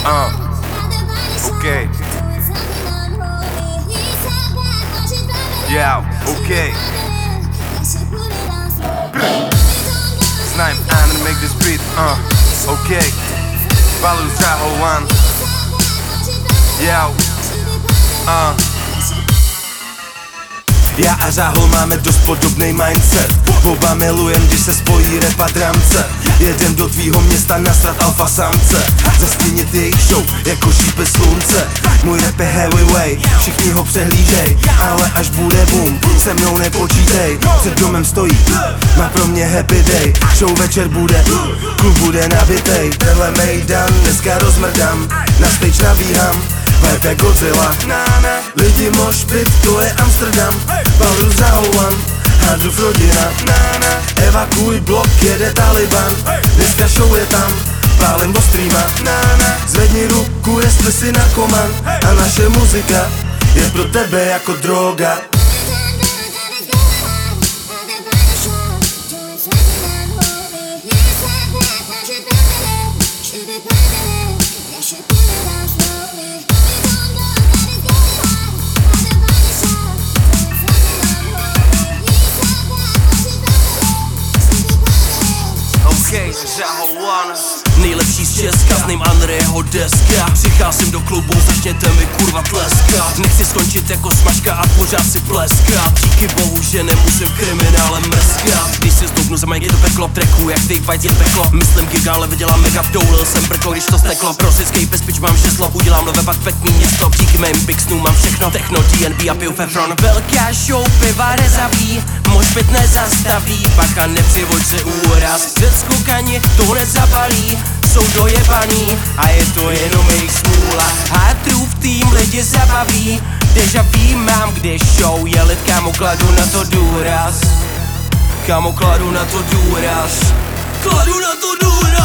Okay. Yeah, okay. It's time to make this beat, okay. Follow Zaho One. Yeah, Já a Zaho máme dost podobnej mindset. Oba milujem, když se spojí rap a dramce. Jedem do tvýho města nasrat alfa samce. Zastínit jejich show jako šípe slunce. Můj rap je heavyweight, všichni ho přehlížej. Ale až bude boom, se mnou nepočítej. Před domem stojí, má pro mě happy day. Show večer bude, klub bude nabitej. Tenhle mejdan dneska rozmrdám, na stage nabíhám. Vibe jak Godzilla, lidi moshpit, to je Amsterdam. Valru Zaho One, Hardroof rodina, evakuj blok, jede Taliban. Dneska show je tam, pálem do streama. Zvedni ruku, jestli si narkoman. A naše muzika je pro tebe jako droga. Zaho One. Nejlepší z Česka, s ním Andreho deska. Přicházím do klubu, začněte mi kurva tleskat. Nechci skončit jako smažka a pořád si pleskat. Díky bohu, že nemusím kriminálem mrskat. Když si zdouknu za je to peklo tracku, jak ty vajc je peklo. Myslím giga, ale vydělám mega, doulil jsem brko, když to steklo. Prosickej bezpič mám žeslo, udělám nové pak pekný město. Díky mým big snům mám všechno, techno, DNB a piju Fefron. Velká show, piva nezaví, moshpit nezastaví. Bacha, nepřivoď se úraz, Řecko kani to nezabalí. Jsou dojebaný a je to jenom jejich smůla. Hardroof tým lidi zabaví. Deja vu mám, když show je lid, kámo kladu na to důraz. Kámo kladu na to důraz. Kladu na to důraz.